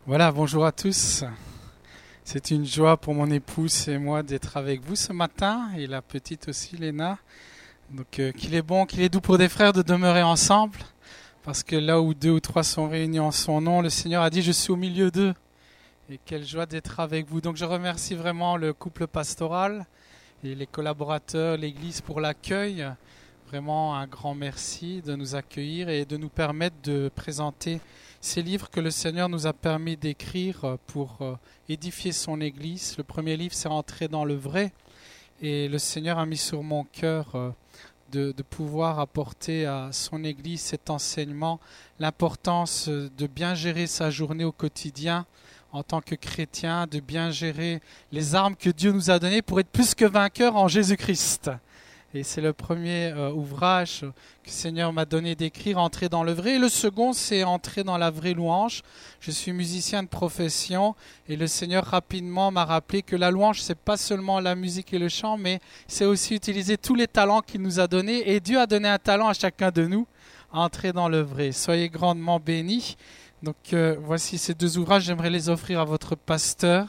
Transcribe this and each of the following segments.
Voilà, bonjour à tous. C'est une joie pour mon épouse et moi d'être avec vous ce matin, et la petite aussi, Léna. Donc qu'il est bon, qu'il est doux pour des frères de demeurer ensemble, parce que là où 2 ou 3 sont réunis en son nom, le Seigneur a dit « Je suis au milieu d'eux ». Et quelle joie d'être avec vous. Donc je remercie vraiment le couple pastoral et les collaborateurs, l'Église pour l'accueil. Vraiment un grand merci de nous accueillir et de nous permettre de présenter ces livres que le Seigneur nous a permis d'écrire pour édifier son Église. Le premier livre, c'est Entrer dans le vrai. Et le Seigneur a mis sur mon cœur de pouvoir apporter à son Église cet enseignement, l'importance de bien gérer sa journée au quotidien en tant que chrétien, de bien gérer les armes que Dieu nous a données pour être plus que vainqueurs en Jésus-Christ. Et c'est le premier ouvrage que le Seigneur m'a donné d'écrire, Entrer dans le vrai. Et le second, c'est Entrer dans la vraie louange. Je suis musicien de profession et le Seigneur rapidement m'a rappelé que la louange, c'est pas seulement la musique et le chant, mais c'est aussi utiliser tous les talents qu'il nous a donnés. Et Dieu a donné un talent à chacun de nous, à entrer dans le vrai. Soyez grandement bénis. Donc voici ces 2 ouvrages, j'aimerais les offrir à votre pasteur.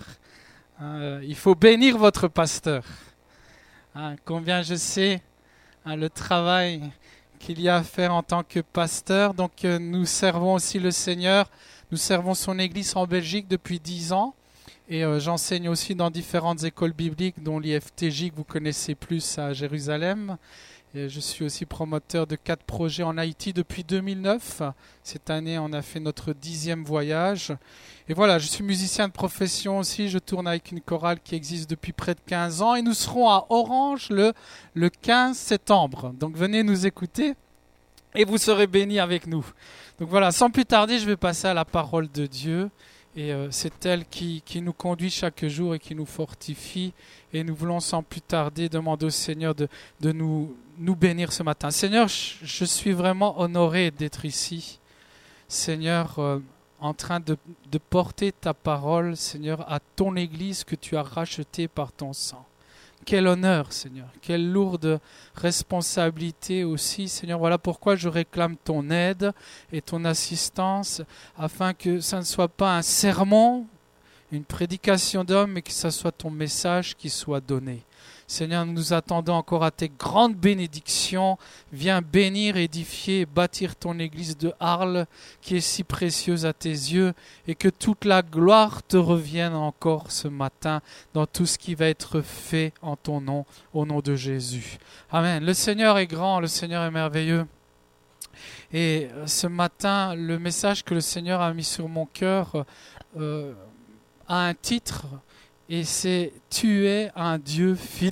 Il faut bénir votre pasteur. Combien je sais le travail qu'il y a à faire en tant que pasteur. Donc nous servons aussi le Seigneur, nous servons son Église en Belgique depuis 10 ans. Et j'enseigne aussi dans différentes écoles bibliques, dont l'IFTJ que vous connaissez plus à Jérusalem. Et je suis aussi promoteur de 4 projets en Haïti depuis 2009. Cette année, on a fait notre 10e voyage. Et voilà, je suis musicien de profession aussi. Je tourne avec une chorale qui existe depuis près de 15 ans. Et nous serons à Orange le 15 septembre. Donc venez nous écouter et vous serez bénis avec nous. Donc voilà, sans plus tarder, je vais passer à la parole de Dieu. Et c'est elle qui nous conduit chaque jour et qui nous fortifie. Et nous voulons sans plus tarder demander au Seigneur de nous bénir ce matin. Seigneur, je suis vraiment honoré d'être ici. Seigneur, en train de porter ta parole, Seigneur, à ton Église que tu as rachetée par ton sang. Quel honneur, Seigneur. Quelle lourde responsabilité aussi, Seigneur. Voilà pourquoi je réclame ton aide et ton assistance, afin que ça ne soit pas un sermon, une prédication d'homme, mais que ce soit ton message qui soit donné. Seigneur, nous nous attendons encore à tes grandes bénédictions. Viens bénir, édifier et bâtir ton Église de Arles, qui est si précieuse à tes yeux, et que toute la gloire te revienne encore ce matin dans tout ce qui va être fait en ton nom, au nom de Jésus. Amen. Le Seigneur est grand, le Seigneur est merveilleux. Et ce matin, le message que le Seigneur a mis sur mon cœur a un titre, et c'est « Tu es un Dieu fidèle ».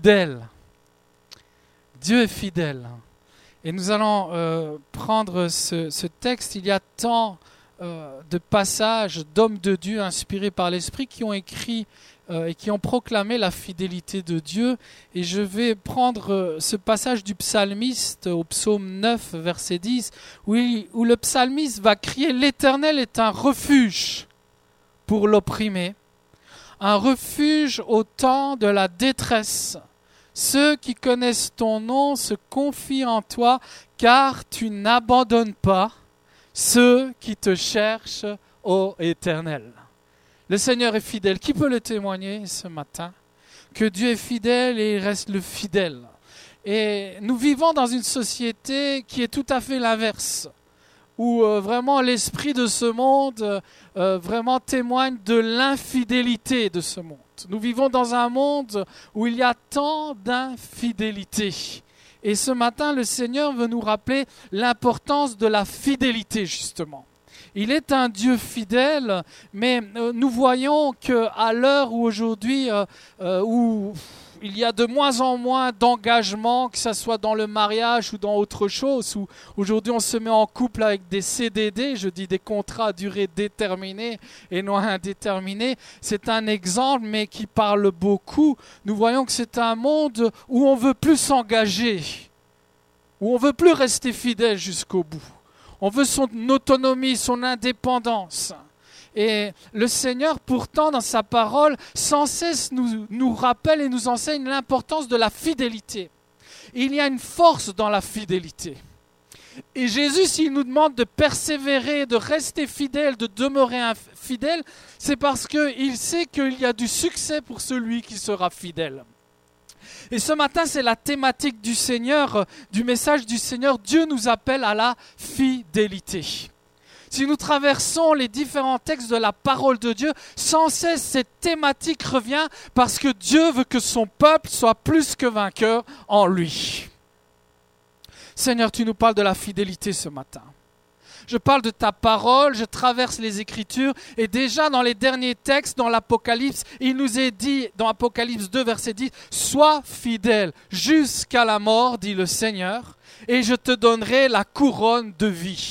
Dieu est fidèle. Et nous allons prendre ce texte. Il y a tant de passages d'hommes de Dieu inspirés par l'Esprit qui ont écrit et qui ont proclamé la fidélité de Dieu. Et je vais prendre ce passage du psalmiste au psaume 9, verset 10, où le psalmiste va crier « L'Éternel est un refuge pour l'opprimé, un refuge au temps de la détresse. Ceux qui connaissent ton nom se confient en toi, car tu n'abandonnes pas ceux qui te cherchent, ô Éternel. » Le Seigneur est fidèle. Qui peut le témoigner ce matin? Que Dieu est fidèle et il reste le fidèle. Et nous vivons dans une société qui est tout à fait l'inverse, où vraiment l'esprit de ce monde vraiment témoigne de l'infidélité de ce monde. Nous vivons dans un monde où il y a tant d'infidélité. Et ce matin, le Seigneur veut nous rappeler l'importance de la fidélité, justement. Il est un Dieu fidèle, mais nous voyons qu'à l'heure où aujourd'hui, où il y a de moins en moins d'engagement, que ce soit dans le mariage ou dans autre chose, où aujourd'hui on se met en couple avec des CDD, je dis des contrats à durée déterminée et non indéterminée. C'est un exemple, mais qui parle beaucoup. Nous voyons que c'est un monde où on ne veut plus s'engager, où on ne veut plus rester fidèle jusqu'au bout. On veut son autonomie, son indépendance. Et le Seigneur, pourtant, dans sa parole, sans cesse nous rappelle et nous enseigne l'importance de la fidélité. Il y a une force dans la fidélité. Et Jésus, s'il nous demande de persévérer, de rester fidèle, de demeurer fidèle, c'est parce qu'il sait qu'il y a du succès pour celui qui sera fidèle. Et ce matin, c'est la thématique du Seigneur, du message du Seigneur. Dieu nous appelle à la fidélité. Si nous traversons les différents textes de la parole de Dieu, sans cesse cette thématique revient parce que Dieu veut que son peuple soit plus que vainqueur en lui. Seigneur, tu nous parles de la fidélité ce matin. Je parle de ta parole, je traverse les Écritures et déjà dans les derniers textes, dans l'Apocalypse, il nous est dit, dans Apocalypse 2, verset 10, « Sois fidèle jusqu'à la mort, dit le Seigneur, et je te donnerai la couronne de vie. »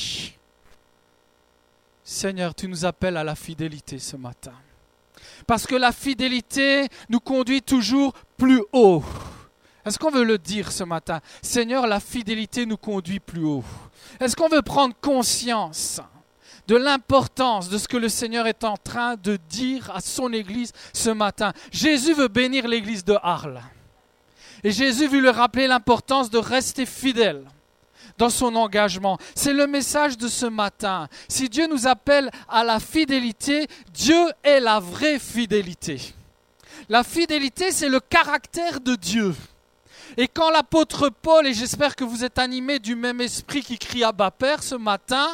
Seigneur, tu nous appelles à la fidélité ce matin. Parce que la fidélité nous conduit toujours plus haut. Est-ce qu'on veut le dire ce matin? Seigneur, la fidélité nous conduit plus haut. Est-ce qu'on veut prendre conscience de l'importance de ce que le Seigneur est en train de dire à son Église ce matin? Jésus veut bénir l'Église de Arles. Et Jésus veut lui rappeler l'importance de rester fidèle dans son engagement. C'est le message de ce matin. Si Dieu nous appelle à la fidélité, Dieu est la vraie fidélité. La fidélité, c'est le caractère de Dieu. Et quand l'apôtre Paul, et j'espère que vous êtes animés du même esprit qui crie Abba Père ce matin,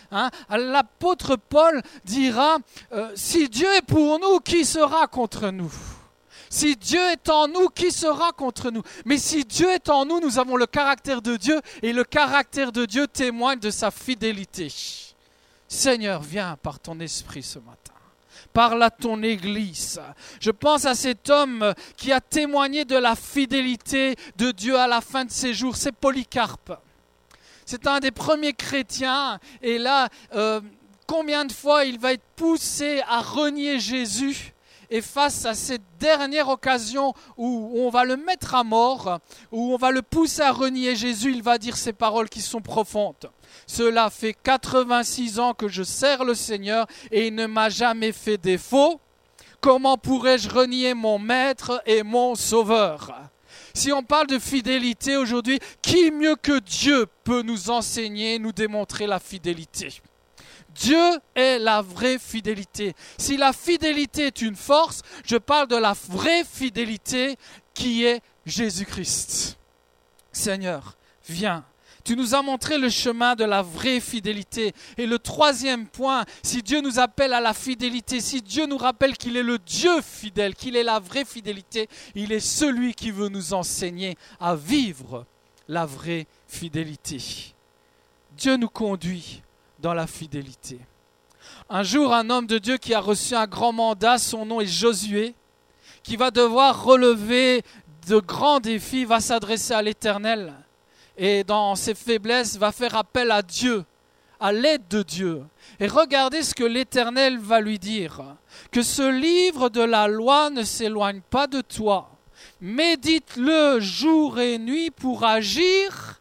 l'apôtre Paul dira, si Dieu est pour nous, qui sera contre nous? Si Dieu est en nous, qui sera contre nous? Mais si Dieu est en nous, nous avons le caractère de Dieu et le caractère de Dieu témoigne de sa fidélité. Seigneur, viens par ton esprit ce matin. Parle à ton Église. Je pense à cet homme qui a témoigné de la fidélité de Dieu à la fin de ses jours. C'est Polycarpe. C'est un des premiers chrétiens. Et là, combien de fois il va être poussé à renier Jésus? Et face à cette dernière occasion où on va le mettre à mort, où on va le pousser à renier Jésus, il va dire ces paroles qui sont profondes. Cela fait 86 ans que je sers le Seigneur et il ne m'a jamais fait défaut. Comment pourrais-je renier mon maître et mon sauveur? Si on parle de fidélité aujourd'hui, qui mieux que Dieu peut nous enseigner, nous démontrer la fidélité? Dieu est la vraie fidélité. Si la fidélité est une force, je parle de la vraie fidélité qui est Jésus-Christ. Seigneur, viens. Tu nous as montré le chemin de la vraie fidélité. Et le troisième point, si Dieu nous appelle à la fidélité, si Dieu nous rappelle qu'il est le Dieu fidèle, qu'il est la vraie fidélité, il est celui qui veut nous enseigner à vivre la vraie fidélité. Dieu nous conduit dans la fidélité. Un jour, un homme de Dieu qui a reçu un grand mandat, son nom est Josué, qui va devoir relever de grands défis, va s'adresser à l'Éternel et dans ses faiblesses va faire appel à Dieu, à l'aide de Dieu. Et regardez ce que l'Éternel va lui dire, que ce livre de la loi ne s'éloigne pas de toi, médite-le jour et nuit pour agir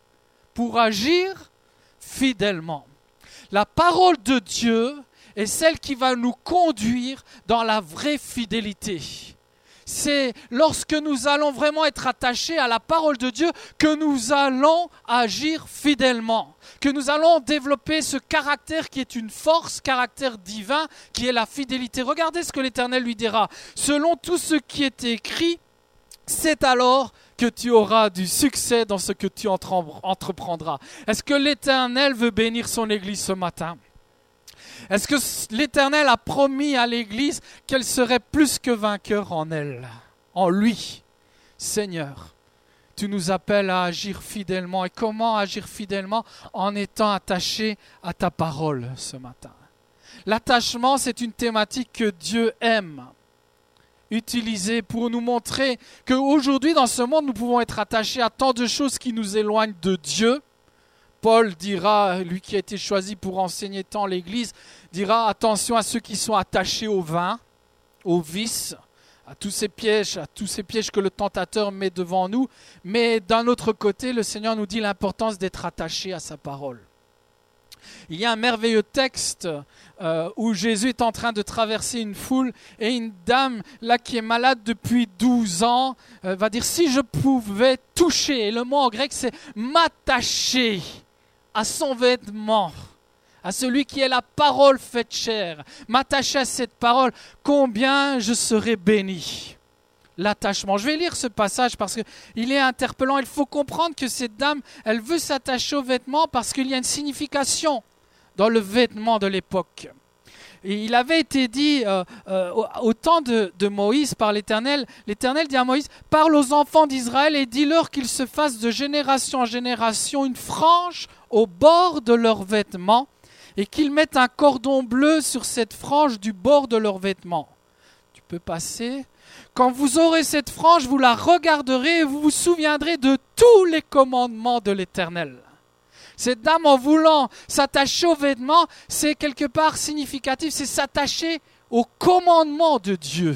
fidèlement. La parole de Dieu est celle qui va nous conduire dans la vraie fidélité. C'est lorsque nous allons vraiment être attachés à la parole de Dieu que nous allons agir fidèlement, que nous allons développer ce caractère qui est une force, caractère divin, qui est la fidélité. Regardez ce que l'Éternel lui dira. Selon tout ce qui est écrit, c'est alors que tu auras du succès dans ce que tu entreprendras. Est-ce que l'Éternel veut bénir son Église ce matin? Est-ce que l'Éternel a promis à l'Église qu'elle serait plus que vainqueur en elle, en lui? Seigneur, tu nous appelles à agir fidèlement. Et comment agir fidèlement? En étant attaché à ta parole ce matin. L'attachement, c'est une thématique que Dieu aime utiliser pour nous montrer qu'aujourd'hui, dans ce monde, nous pouvons être attachés à tant de choses qui nous éloignent de Dieu. Paul dira, lui qui a été choisi pour enseigner tant l'Église, dira attention à ceux qui sont attachés au vin, au vice, à tous ces pièges que le tentateur met devant nous. Mais d'un autre côté, le Seigneur nous dit l'importance d'être attaché à sa parole. Il y a un merveilleux texte où Jésus est en train de traverser une foule et une dame là qui est malade depuis 12 ans va dire si je pouvais toucher, et le mot en grec c'est m'attacher à son vêtement, à celui qui est la parole faite chair, m'attacher à cette parole, combien je serai béni. L'attachement. Je vais lire ce passage parce qu'il est interpellant. Il faut comprendre que cette dame, elle veut s'attacher aux vêtements parce qu'il y a une signification dans le vêtement de l'époque. Et il avait été dit au temps de Moïse par l'Éternel. L'Éternel dit à Moïse, parle aux enfants d'Israël et dis-leur qu'ils se fassent de génération en génération une frange au bord de leurs vêtements et qu'ils mettent un cordon bleu sur cette frange du bord de leurs vêtements. Tu peux passer. Quand vous aurez cette frange, vous la regarderez et vous vous souviendrez de tous les commandements de l'Éternel. Cette dame, en voulant s'attacher aux vêtements, c'est quelque part significatif, c'est s'attacher aux commandements de Dieu.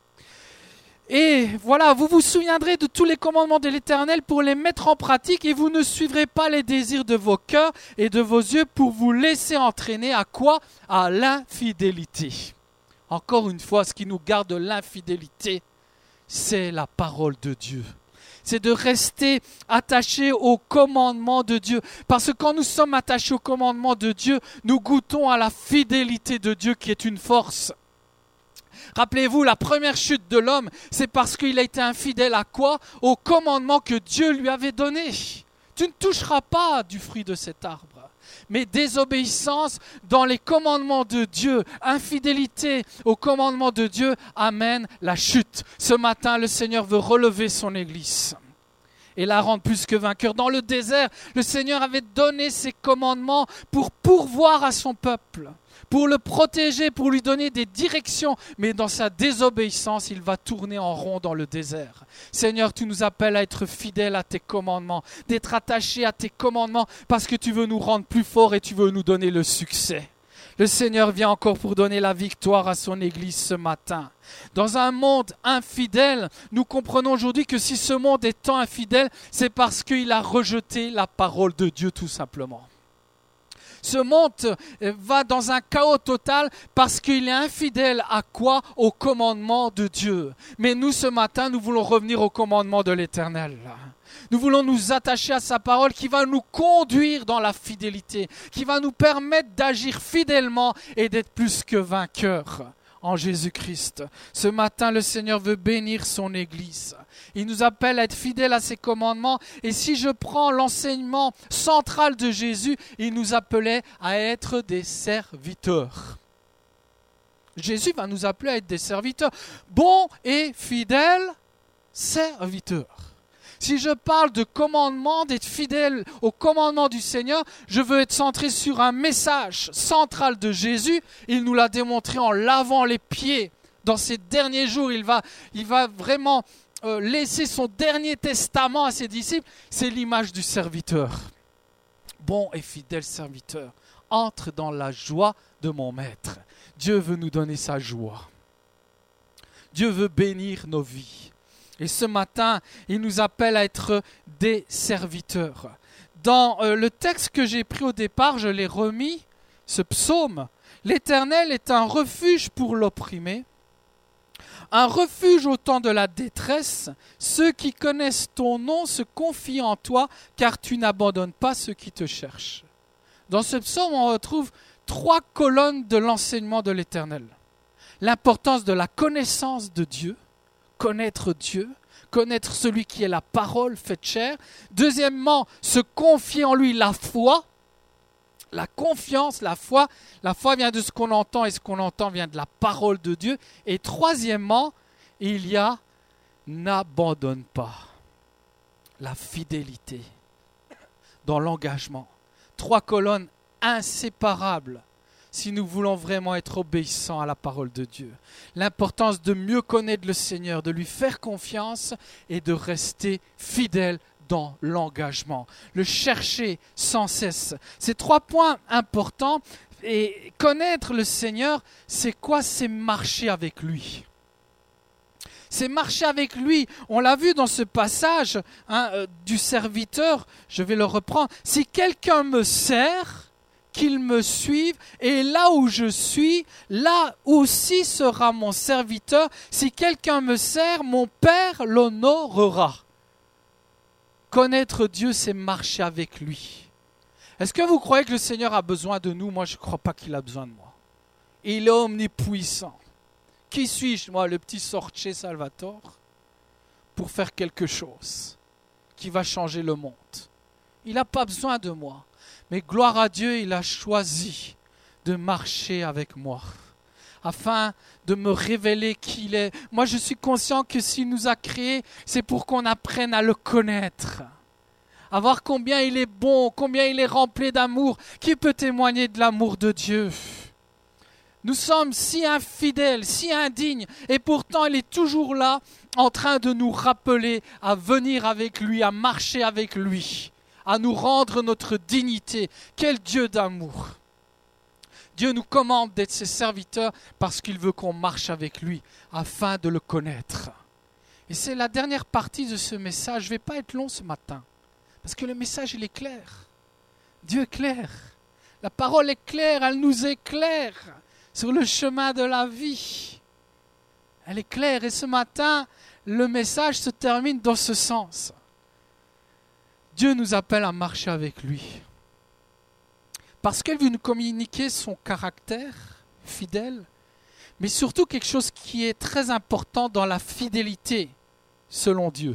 Et voilà, vous vous souviendrez de tous les commandements de l'Éternel pour les mettre en pratique et vous ne suivrez pas les désirs de vos cœurs et de vos yeux pour vous laisser entraîner à quoi ? À l'infidélité. Encore une fois, ce qui nous garde de l'infidélité, c'est la parole de Dieu. C'est de rester attaché au commandement de Dieu. Parce que quand nous sommes attachés au commandement de Dieu, nous goûtons à la fidélité de Dieu qui est une force. Rappelez-vous, la première chute de l'homme, c'est parce qu'il a été infidèle à quoi ? Au commandement que Dieu lui avait donné. Tu ne toucheras pas du fruit de cet arbre. Mais désobéissance dans les commandements de Dieu, infidélité aux commandements de Dieu amène la chute. Ce matin, le Seigneur veut relever son Église et la rendre plus que vainqueur. Dans le désert, le Seigneur avait donné ses commandements pour pourvoir à son peuple, pour le protéger, pour lui donner des directions. Mais dans sa désobéissance, il va tourner en rond dans le désert. Seigneur, tu nous appelles à être fidèles à tes commandements, d'être attachés à tes commandements parce que tu veux nous rendre plus forts et tu veux nous donner le succès. Le Seigneur vient encore pour donner la victoire à son Église ce matin. Dans un monde infidèle, nous comprenons aujourd'hui que si ce monde est tant infidèle, c'est parce qu'il a rejeté la parole de Dieu tout simplement. Ce monde va dans un chaos total parce qu'il est infidèle à quoi ? Au commandement de Dieu. Mais nous, ce matin, nous voulons revenir au commandement de l'Éternel. Nous voulons nous attacher à sa parole qui va nous conduire dans la fidélité, qui va nous permettre d'agir fidèlement et d'être plus que vainqueurs en Jésus-Christ. Ce matin, le Seigneur veut bénir son Église. Il nous appelle à être fidèles à ses commandements. Et si je prends l'enseignement central de Jésus, il nous appelait à être des serviteurs. Jésus va nous appeler à être des serviteurs. Bons et fidèles serviteurs. Si je parle de commandement, d'être fidèle au commandement du Seigneur, je veux être centré sur un message central de Jésus. Il nous l'a démontré en lavant les pieds. Dans ces derniers jours, il va vraiment laisser son dernier testament à ses disciples. C'est l'image du serviteur. Bon et fidèle serviteur, entre dans la joie de mon maître. Dieu veut nous donner sa joie. Dieu veut bénir nos vies. Et ce matin, il nous appelle à être des serviteurs. Dans le texte que j'ai pris au départ, je l'ai remis, ce psaume. L'Éternel est un refuge pour l'opprimé, un refuge au temps de la détresse. Ceux qui connaissent ton nom se confient en toi, car tu n'abandonnes pas ceux qui te cherchent. Dans ce psaume, on retrouve 3 colonnes de l'enseignement de l'Éternel. L'importance de la connaissance de Dieu, connaître Dieu, connaître celui qui est la parole faite chair. Deuxièmement, se confier en lui, la foi, la confiance, la foi. La foi vient de ce qu'on entend et ce qu'on entend vient de la parole de Dieu. Et troisièmement, il y a n'abandonne pas, la fidélité dans l'engagement. 3 colonnes inséparables si nous voulons vraiment être obéissants à la parole de Dieu. L'importance de mieux connaître le Seigneur, de lui faire confiance et de rester fidèle dans l'engagement. Le chercher sans cesse. Ces 3 points importants. Et connaître le Seigneur, c'est quoi ? C'est marcher avec lui. C'est marcher avec lui. On l'a vu dans ce passage du serviteur, je vais le reprendre. Si quelqu'un me sert, qu'il me suive, et là où je suis, là aussi sera mon serviteur. Si quelqu'un me sert, mon Père l'honorera. Connaître Dieu, c'est marcher avec lui. Est-ce que vous croyez que le Seigneur a besoin de nous? Moi, je ne crois pas qu'il a besoin de moi. Il est omnipuissant. Qui suis-je, moi, le petit sorcier Salvatore, pour faire quelque chose qui va changer le monde? Il n'a pas besoin de moi. Mais gloire à Dieu, il a choisi de marcher avec moi, afin de me révéler qui il est. Moi, je suis conscient que s'il nous a créés, c'est pour qu'on apprenne à le connaître, à voir combien il est bon, combien il est rempli d'amour. Qui peut témoigner de l'amour de Dieu? Nous sommes si infidèles, si indignes, et pourtant il est toujours là, en train de nous rappeler à venir avec lui, à marcher avec lui, à nous rendre notre dignité. Quel Dieu d'amour! Dieu nous commande d'être ses serviteurs parce qu'il veut qu'on marche avec lui, afin de le connaître. Et c'est la dernière partie de ce message. Je ne vais pas être long ce matin, parce que le message il est clair. Dieu est clair. La parole est claire, elle nous éclaire sur le chemin de la vie. Elle est claire, et ce matin, le message se termine dans ce sens. Dieu nous appelle à marcher avec lui. Parce qu'elle veut nous communiquer son caractère fidèle, mais surtout quelque chose qui est très important dans la fidélité, selon Dieu.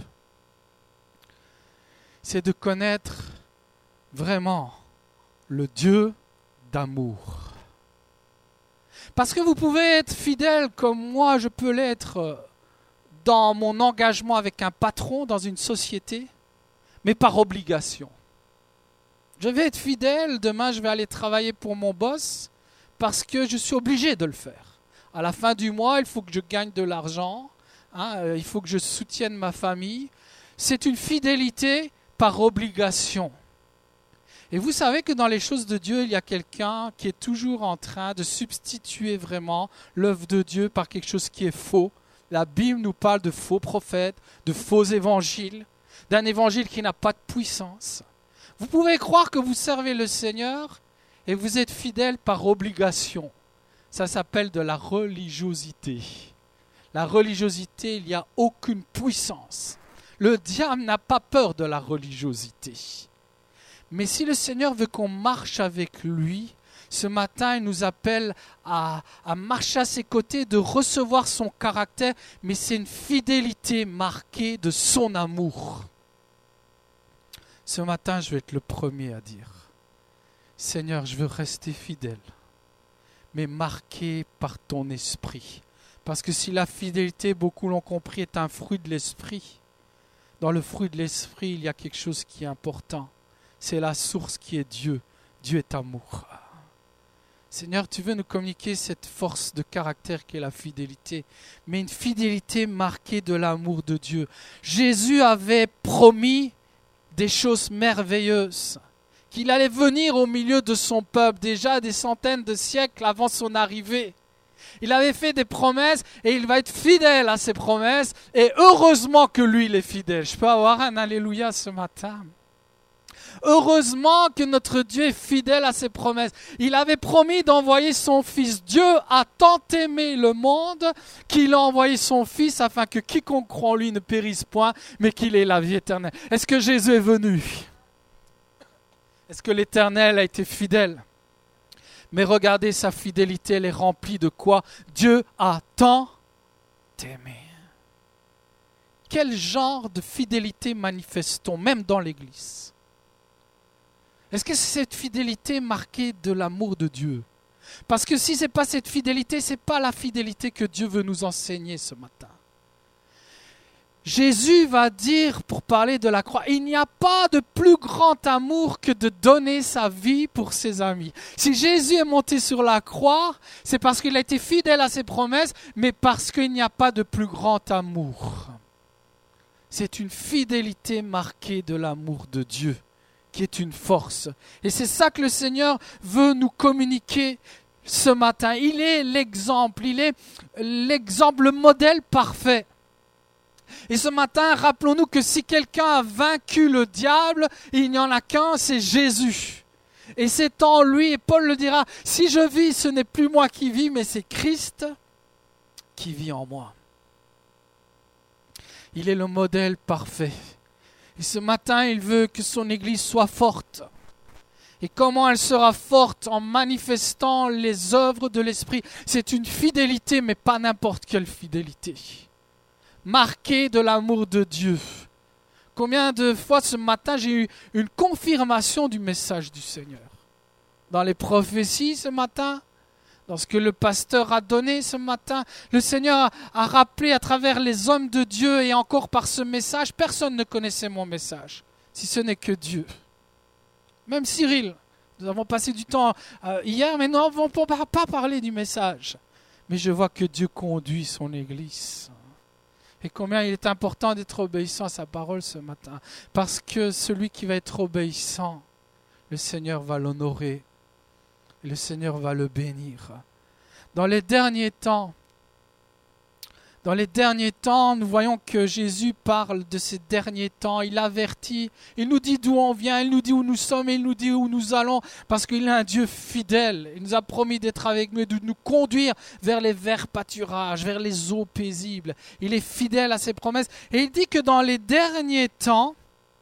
C'est de connaître vraiment le Dieu d'amour. Parce que vous pouvez être fidèle comme moi, je peux l'être dans mon engagement avec un patron dans une société, mais par obligation. Je vais être fidèle, demain je vais aller travailler pour mon boss parce que je suis obligé de le faire. À la fin du mois, il faut que je gagne de l'argent, il faut que je soutienne ma famille. C'est une fidélité par obligation. Et vous savez que dans les choses de Dieu, il y a quelqu'un qui est toujours en train de substituer vraiment l'œuvre de Dieu par quelque chose qui est faux. La Bible nous parle de faux prophètes, de faux évangiles, d'un évangile qui n'a pas de puissance. Vous pouvez croire que vous servez le Seigneur et vous êtes fidèle par obligation. Ça s'appelle de la religiosité. La religiosité, il n'y a aucune puissance. Le diable n'a pas peur de la religiosité. Mais si le Seigneur veut qu'on marche avec lui, ce matin, il nous appelle à marcher à ses côtés, de recevoir son caractère, mais c'est une fidélité marquée de son amour. Ce matin, je vais être le premier à dire, Seigneur, je veux rester fidèle, mais marqué par ton esprit. Parce que si la fidélité, beaucoup l'ont compris, est un fruit de l'esprit, dans le fruit de l'esprit, il y a quelque chose qui est important. C'est la source qui est Dieu. Dieu est amour. Seigneur, tu veux nous communiquer cette force de caractère qui est la fidélité, mais une fidélité marquée de l'amour de Dieu. Jésus avait promis des choses merveilleuses, qu'il allait venir au milieu de son peuple déjà des centaines de siècles avant son arrivée. Il avait fait des promesses et il va être fidèle à ses promesses, et heureusement que lui il est fidèle. Je peux avoir un alléluia ce matin. Heureusement que notre Dieu est fidèle à ses promesses. Il avait promis d'envoyer son Fils. Dieu a tant aimé le monde qu'il a envoyé son Fils afin que quiconque croit en lui ne périsse point, mais qu'il ait la vie éternelle. Est-ce que Jésus est venu? Est-ce que l'Éternel a été fidèle? Mais regardez, sa fidélité, elle est remplie de quoi? Dieu a tant aimé. Quel genre de fidélité manifeste-t-on, même dans l'Église? Est-ce que c'est cette fidélité marquée de l'amour de Dieu? Parce que si ce n'est pas cette fidélité, ce n'est pas la fidélité que Dieu veut nous enseigner ce matin. Jésus va dire, pour parler de la croix, il n'y a pas de plus grand amour que de donner sa vie pour ses amis. Si Jésus est monté sur la croix, c'est parce qu'il a été fidèle à ses promesses, mais parce qu'il n'y a pas de plus grand amour. C'est une fidélité marquée de l'amour de Dieu, qui est une force. Et c'est ça que le Seigneur veut nous communiquer ce matin. Il est l'exemple, le modèle parfait. Et ce matin, rappelons-nous que si quelqu'un a vaincu le diable, il n'y en a qu'un, c'est Jésus. Et c'est en lui, et Paul le dira, si je vis, ce n'est plus moi qui vis, mais c'est Christ qui vit en moi. Il est le modèle parfait. Et ce matin, il veut que son Église soit forte. Et comment elle sera forte en manifestant les œuvres de l'Esprit. C'est une fidélité, mais pas n'importe quelle fidélité. Marquée de l'amour de Dieu. Combien de fois ce matin j'ai eu une confirmation du message du Seigneur. Dans les prophéties ce matin, dans ce que le pasteur a donné ce matin, le Seigneur a rappelé à travers les hommes de Dieu et encore par ce message, personne ne connaissait mon message, si ce n'est que Dieu. Même Cyril, nous avons passé du temps hier, mais nous n'avons pas parlé du message. Mais je vois que Dieu conduit son Église. Et combien il est important d'être obéissant à sa parole ce matin. Parce que celui qui va être obéissant, le Seigneur va l'honorer. Et le Seigneur va le bénir. Dans les derniers temps, nous voyons que Jésus parle de ces derniers temps. Il avertit, il nous dit d'où on vient, il nous dit où nous sommes et il nous dit où nous allons. Parce qu'il est un Dieu fidèle. Il nous a promis d'être avec nous et de nous conduire vers les verts pâturages, vers les eaux paisibles. Il est fidèle à ses promesses. Et il dit que dans les derniers temps,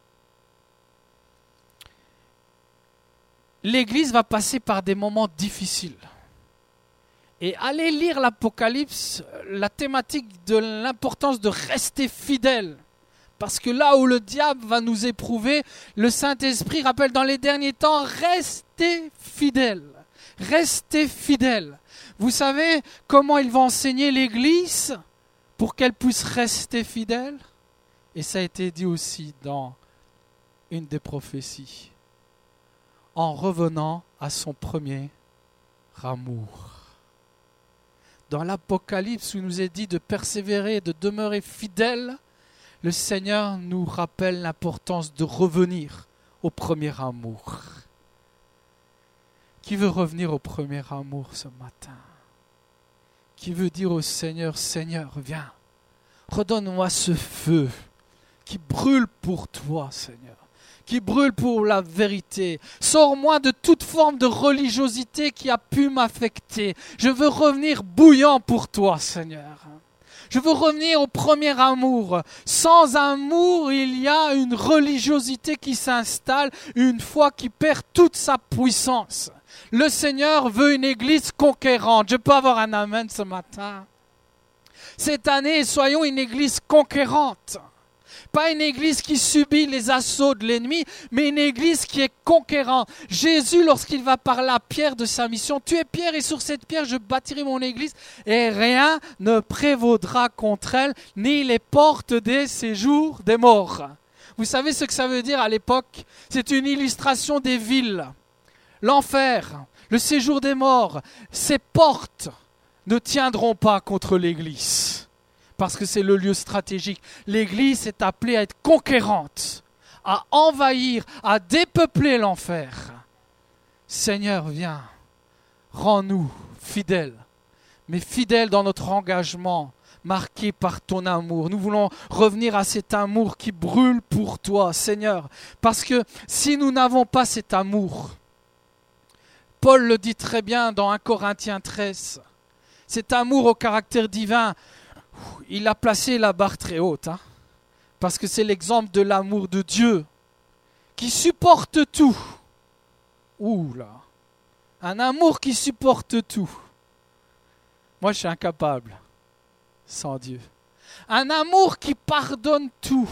l'Église va passer par des moments difficiles. Et allez lire l'Apocalypse, la thématique de l'importance de rester fidèle. Parce que là où le diable va nous éprouver, le Saint-Esprit rappelle dans les derniers temps, restez fidèles. Restez fidèles. Vous savez comment il va enseigner l'Église pour qu'elle puisse rester fidèle? Et ça a été dit aussi dans une des prophéties. En revenant à son premier amour. Dans l'Apocalypse où il nous est dit de persévérer, de demeurer fidèle, le Seigneur nous rappelle l'importance de revenir au premier amour. Qui veut revenir au premier amour ce matin? Qui veut dire au Seigneur, Seigneur, viens, redonne-moi ce feu qui brûle pour toi, Seigneur. Qui brûle pour la vérité. Sors-moi de toute forme de religiosité qui a pu m'affecter. Je veux revenir bouillant pour toi, Seigneur. Je veux revenir au premier amour. Sans amour, il y a une religiosité qui s'installe, une foi qui perd toute sa puissance. Le Seigneur veut une église conquérante. Je peux avoir un amen ce matin. Cette année, soyons une église conquérante. Pas une église qui subit les assauts de l'ennemi, mais une église qui est conquérante. Jésus, lorsqu'il va parler à Pierre de sa mission, tu es Pierre et sur cette pierre je bâtirai mon église et rien ne prévaudra contre elle, ni les portes des séjours des morts. Vous savez ce que ça veut dire à l'époque? C'est une illustration des villes. L'enfer, le séjour des morts, ces portes ne tiendront pas contre l'église. Parce que c'est le lieu stratégique. L'Église est appelée à être conquérante, à envahir, à dépeupler l'enfer. Seigneur, viens, rends-nous fidèles, mais fidèles dans notre engagement, marqué par ton amour. Nous voulons revenir à cet amour qui brûle pour toi, Seigneur. Parce que si nous n'avons pas cet amour, Paul le dit très bien dans 1 Corinthiens 13, cet amour au caractère divin, il a placé la barre très haute, parce que c'est l'exemple de l'amour de Dieu qui supporte tout. Ouh là, un amour qui supporte tout. Moi, je suis incapable sans Dieu. Un amour qui pardonne tout.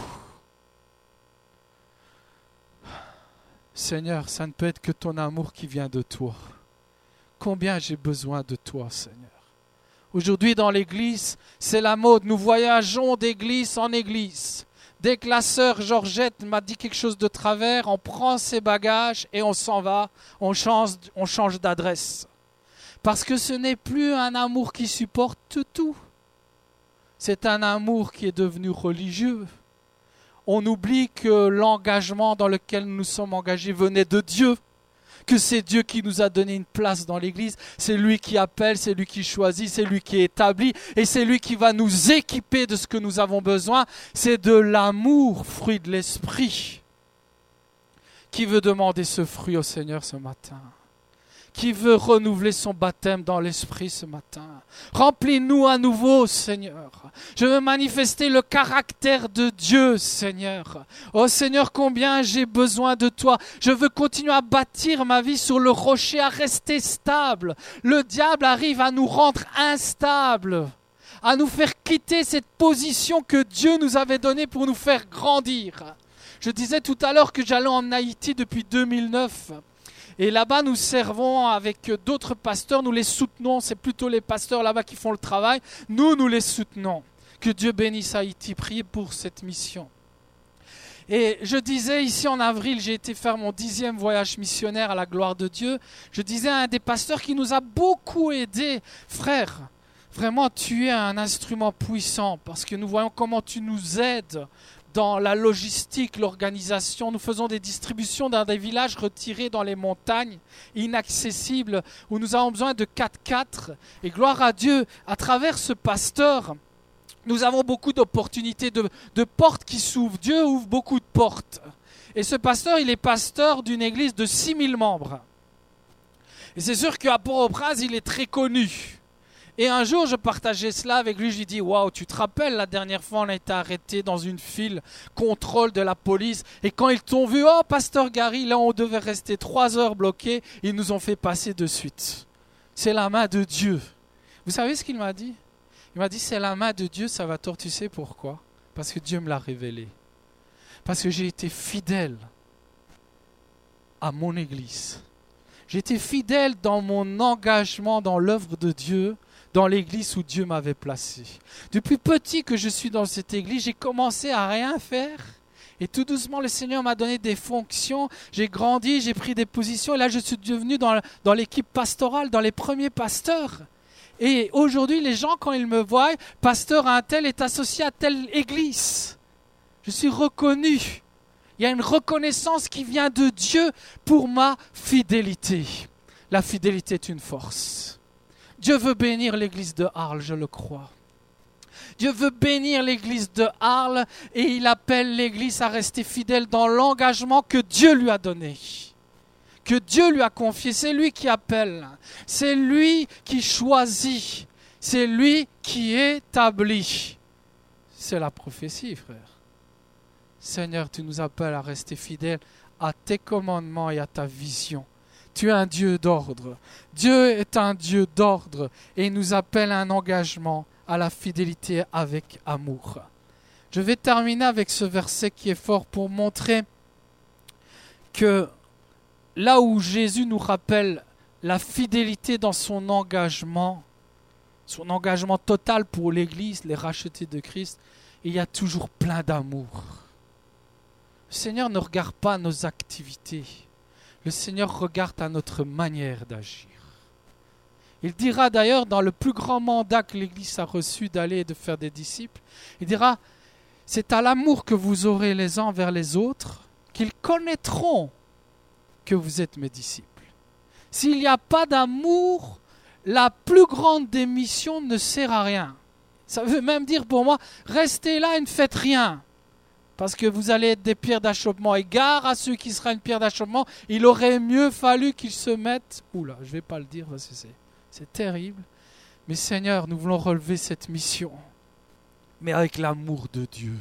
Seigneur, ça ne peut être que ton amour qui vient de toi. Combien j'ai besoin de toi, Seigneur. Aujourd'hui, dans l'église, c'est la mode. Nous voyageons d'église en église. Dès que la sœur Georgette m'a dit quelque chose de travers, on prend ses bagages et on s'en va. On change d'adresse. Parce que ce n'est plus un amour qui supporte tout. C'est un amour qui est devenu religieux. On oublie que l'engagement dans lequel nous sommes engagés venait de Dieu. Que c'est Dieu qui nous a donné une place dans l'église, c'est lui qui appelle, c'est lui qui choisit, c'est lui qui établit et c'est lui qui va nous équiper de ce que nous avons besoin. C'est de l'amour, fruit de l'esprit. Qui veut demander ce fruit au Seigneur ce matin? qui veut renouveler son baptême dans l'Esprit ce matin. Remplis-nous à nouveau, Seigneur. Je veux manifester le caractère de Dieu, Seigneur. Oh Seigneur, combien j'ai besoin de toi. Je veux continuer à bâtir ma vie sur le rocher, à rester stable. Le diable arrive à nous rendre instables, à nous faire quitter cette position que Dieu nous avait donnée pour nous faire grandir. Je disais tout à l'heure que j'allais en Haïti depuis 2009. Et là-bas, nous servons avec d'autres pasteurs, nous les soutenons. C'est plutôt les pasteurs là-bas qui font le travail. Nous les soutenons. Que Dieu bénisse Haïti. Priez pour cette mission. Et je disais ici en avril, j'ai été faire mon 10e voyage missionnaire à la gloire de Dieu. Je disais à un des pasteurs qui nous a beaucoup aidés, frère, vraiment tu es un instrument puissant parce que nous voyons comment tu nous aides dans la logistique, l'organisation. Nous faisons des distributions dans des villages retirés dans les montagnes, inaccessibles, où nous avons besoin de 4x4. Et gloire à Dieu, à travers ce pasteur, nous avons beaucoup d'opportunités, de portes qui s'ouvrent. Dieu ouvre beaucoup de portes. Et ce pasteur, il est pasteur d'une église de 6000 membres. Et c'est sûr qu'à Port-au-Prince, il est très connu. Et un jour, je partageais cela avec lui, je lui dis « Waouh, tu te rappelles, la dernière fois, on a été arrêtés dans une file, contrôle de la police, et quand ils t'ont vu, oh, pasteur Gary, là, on devait rester 3 heures bloqués, ils nous ont fait passer de suite. C'est la main de Dieu. » Vous savez ce qu'il m'a dit ? Il m'a dit « C'est la main de Dieu, Salvatore, tu sais pourquoi ? Parce que Dieu me l'a révélé. Parce que j'ai été fidèle à mon église. J'ai été fidèle dans mon engagement dans l'œuvre de Dieu, dans l'église où Dieu m'avait placé. Depuis petit que je suis dans cette église, j'ai commencé à rien faire. Et tout doucement, le Seigneur m'a donné des fonctions. J'ai grandi, j'ai pris des positions. Et là, je suis devenu dans l'équipe pastorale, dans les premiers pasteurs. Et aujourd'hui, les gens, quand ils me voient, pasteur un tel est associé à telle église. Je suis reconnu. Il y a une reconnaissance qui vient de Dieu pour ma fidélité. La fidélité est une force. Dieu veut bénir l'église de Arles, je le crois. Dieu veut bénir l'église de Arles et il appelle l'église à rester fidèle dans l'engagement que Dieu lui a donné, que Dieu lui a confié. C'est lui qui appelle, c'est lui qui choisit, c'est lui qui établit. C'est la prophétie, frère. Seigneur, tu nous appelles à rester fidèles à tes commandements et à ta vision. Tu es un Dieu d'ordre. Dieu est un Dieu d'ordre et il nous appelle à un engagement, à la fidélité avec amour. Je vais terminer avec ce verset qui est fort pour montrer que là où Jésus nous rappelle la fidélité dans son engagement total pour l'Église, les rachetés de Christ, il y a toujours plein d'amour. Le Seigneur ne regarde pas nos activités. Le Seigneur regarde à notre manière d'agir. Il dira d'ailleurs dans le plus grand mandat que l'Église a reçu d'aller et de faire des disciples, il dira, c'est à l'amour que vous aurez les uns envers les autres qu'ils connaîtront que vous êtes mes disciples. S'il n'y a pas d'amour, la plus grande des missions ne sert à rien. Ça veut même dire pour moi, restez là et ne faites rien. Parce que vous allez être des pierres d'achoppement. Et gare à ceux qui sera une pierre d'achoppement, il aurait mieux fallu qu'ils se mettent... Oula, je ne vais pas le dire parce que c'est terrible. Mais Seigneur, nous voulons relever cette mission. Mais avec l'amour de Dieu.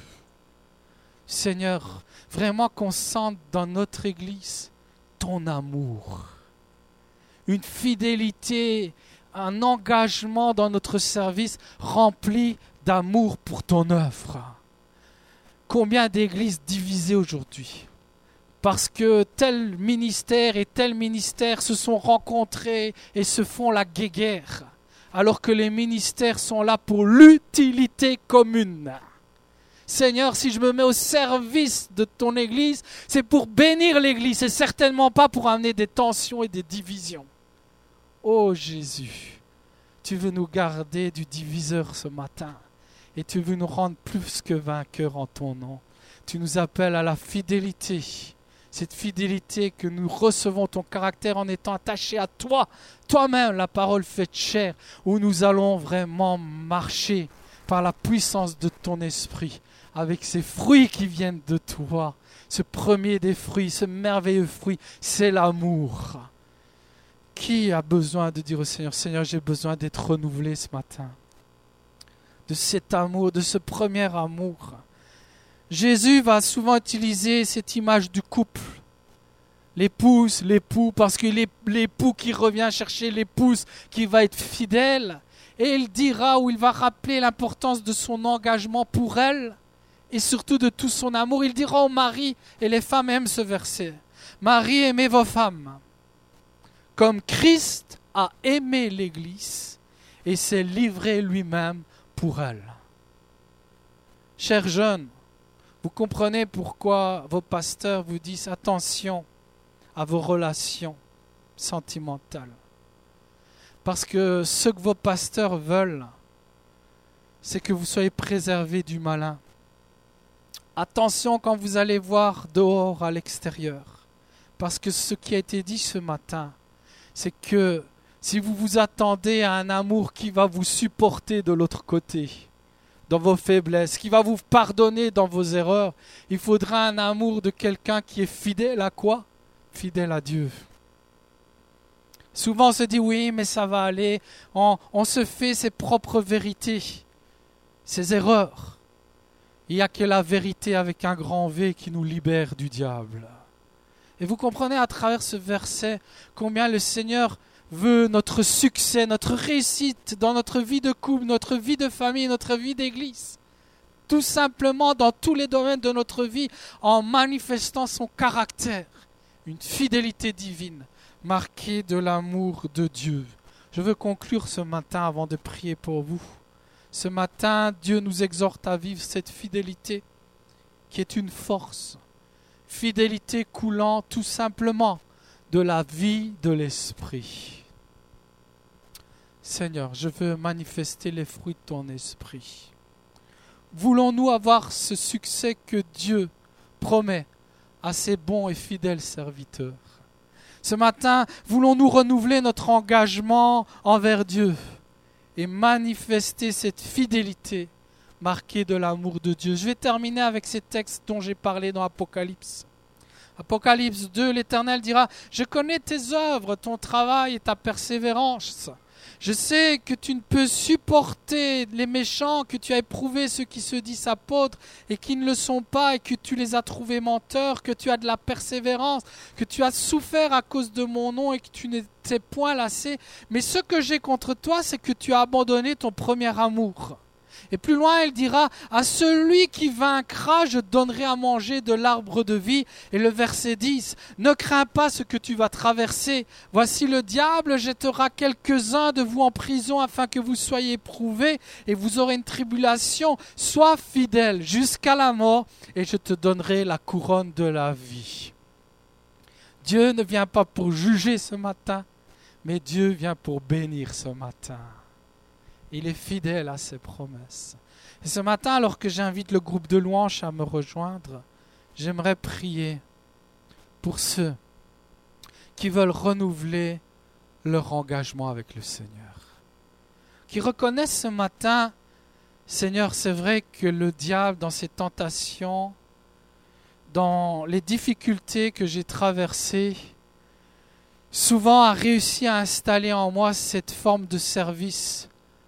Seigneur, vraiment qu'on sente dans notre Église ton amour. Une fidélité, un engagement dans notre service rempli d'amour pour ton œuvre. Combien d'églises divisées aujourd'hui parce que tel ministère et tel ministère se sont rencontrés et se font la guéguerre, alors que les ministères sont là pour l'utilité commune. Seigneur, si je me mets au service de ton Église, c'est pour bénir l'Église et certainement pas pour amener des tensions et des divisions. Oh Jésus, tu veux nous garder du diviseur ce matin. Et tu veux nous rendre plus que vainqueurs en ton nom. Tu nous appelles à la fidélité. Cette fidélité que nous recevons ton caractère en étant attachés à toi. Toi-même, la parole faite chair, où nous allons vraiment marcher par la puissance de ton esprit, avec ces fruits qui viennent de toi. Ce premier des fruits, ce merveilleux fruit, c'est l'amour. Qui a besoin de dire au Seigneur, Seigneur, j'ai besoin d'être renouvelé ce matin, de cet amour, de ce premier amour. Jésus va souvent utiliser cette image du couple. L'épouse, l'époux, parce que l'époux qui revient chercher l'épouse qui va être fidèle. Et il dira, ou il va rappeler l'importance de son engagement pour elle et surtout de tout son amour. Il dira au mari, et les femmes aiment ce verset, Marie, aimez vos femmes, comme Christ a aimé l'Église et s'est livré lui-même pour elle. Chers jeunes, vous comprenez pourquoi vos pasteurs vous disent attention à vos relations sentimentales. Parce que ce que vos pasteurs veulent, c'est que vous soyez préservés du malin. Attention quand vous allez voir dehors à l'extérieur. Parce que ce qui a été dit ce matin, c'est que si vous vous attendez à un amour qui va vous supporter de l'autre côté, dans vos faiblesses, qui va vous pardonner dans vos erreurs, il faudra un amour de quelqu'un qui est fidèle à quoi ? Fidèle à Dieu. Souvent on se dit oui, mais ça va aller, on se fait ses propres vérités, ses erreurs. Il n'y a que la vérité avec un grand V qui nous libère du diable. Et vous comprenez à travers ce verset combien le Seigneur veut notre succès, notre réussite dans notre vie de couple, notre vie de famille, notre vie d'église. Tout simplement dans tous les domaines de notre vie en manifestant son caractère. Une fidélité divine marquée de l'amour de Dieu. Je veux conclure ce matin avant de prier pour vous. Ce matin, Dieu nous exhorte à vivre cette fidélité qui est une force. Fidélité coulant tout simplement de la vie de l'esprit. Seigneur, je veux manifester les fruits de ton esprit. Voulons-nous avoir ce succès que Dieu promet à ses bons et fidèles serviteurs? Ce matin, voulons-nous renouveler notre engagement envers Dieu et manifester cette fidélité marquée de l'amour de Dieu? Je vais terminer avec ces textes dont j'ai parlé dans Apocalypse. Apocalypse 2, l'Éternel dira « Je connais tes œuvres, ton travail et ta persévérance. Je sais que tu ne peux supporter les méchants, que tu as éprouvé ceux qui se disent apôtres et qui ne le sont pas, et que tu les as trouvés menteurs, que tu as de la persévérance, que tu as souffert à cause de mon nom et que tu n'étais point lassé. Mais ce que j'ai contre toi, c'est que tu as abandonné ton premier amour. » Et plus loin, il dira « À celui qui vaincra, je donnerai à manger de l'arbre de vie. » Et le verset 10 « Ne crains pas ce que tu vas traverser. Voici le diable jettera quelques-uns de vous en prison afin que vous soyez éprouvés et vous aurez une tribulation. Sois fidèle jusqu'à la mort et je te donnerai la couronne de la vie. » Dieu ne vient pas pour juger ce matin, mais Dieu vient pour bénir ce matin. Il est fidèle à ses promesses. Et ce matin, alors que j'invite le groupe de louanges à me rejoindre, j'aimerais prier pour ceux qui veulent renouveler leur engagement avec le Seigneur. Qui reconnaissent ce matin, Seigneur, c'est vrai que le diable, dans ses tentations, dans les difficultés que j'ai traversées, souvent a réussi à installer en moi cette forme de service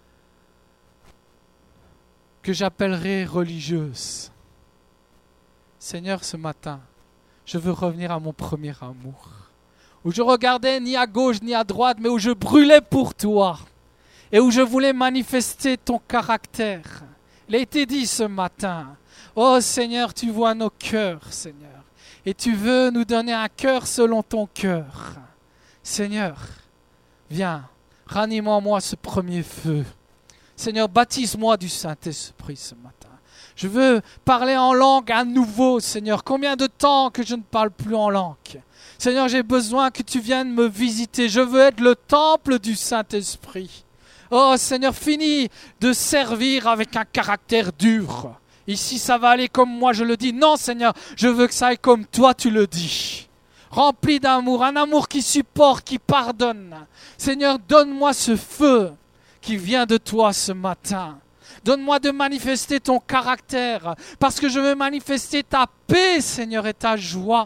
que j'appellerais religieuse. Seigneur, ce matin, je veux revenir à mon premier amour, où je regardais ni à gauche ni à droite, mais où je brûlais pour toi, et où je voulais manifester ton caractère. Il a été dit ce matin, oh Seigneur, tu vois nos cœurs, Seigneur, et tu veux nous donner un cœur selon ton cœur. Seigneur, viens, ranime en moi ce premier feu. Seigneur, baptise-moi du Saint-Esprit ce matin. Je veux parler en langue à nouveau, Seigneur. Combien de temps que je ne parle plus en langue? Seigneur, j'ai besoin que tu viennes me visiter. Je veux être le temple du Saint-Esprit. Oh Seigneur, finis de servir avec un caractère dur. Ici, ça va aller comme moi je le dis. Non, Seigneur, je veux que ça aille comme toi tu le dis. Rempli d'amour, un amour qui supporte, qui pardonne. Seigneur, donne-moi ce feu qui vient de toi ce matin. Donne-moi de manifester ton caractère, parce que je veux manifester ta paix, Seigneur, et ta joie.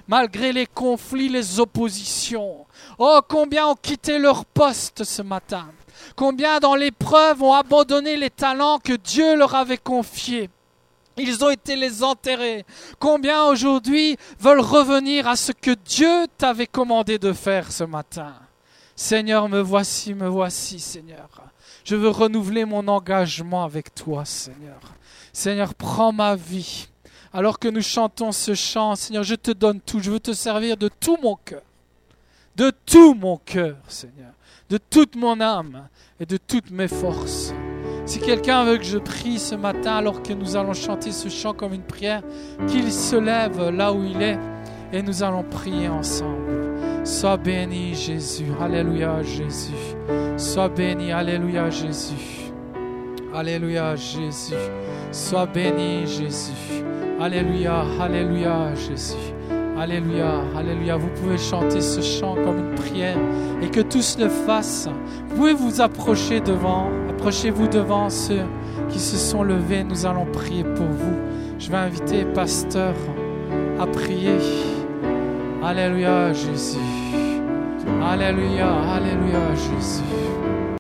malgré les conflits, les oppositions. Oh, combien ont quitté leur poste ce matin. Combien dans l'épreuve ont abandonné les talents que Dieu leur avait confiés. Ils ont été les enterrés. Combien aujourd'hui veulent revenir à ce que Dieu t'avait commandé de faire ce matin. Seigneur, me voici, Seigneur. Je veux renouveler mon engagement avec toi, Seigneur. Seigneur, prends ma vie. Alors que nous chantons ce chant, Seigneur, je te donne tout. Je veux te servir de tout mon cœur. De tout mon cœur, Seigneur. De toute mon âme et de toutes mes forces. Si quelqu'un veut que je prie ce matin alors que nous allons chanter ce chant comme une prière, qu'il se lève là où il est et nous allons prier ensemble. Sois béni Jésus, alléluia Jésus. Sois béni, alléluia Jésus. Alléluia Jésus. Sois béni Jésus. Alléluia, alléluia Jésus. Alléluia, alléluia. Vous pouvez chanter ce chant comme une prière et que tous le fassent. Vous pouvez vous approcher devant, approchez-vous devant ceux qui se sont levés. Nous allons prier pour vous. Je vais inviter pasteur à prier. Alléluia Jésus. Alléluia, alléluia Jésus.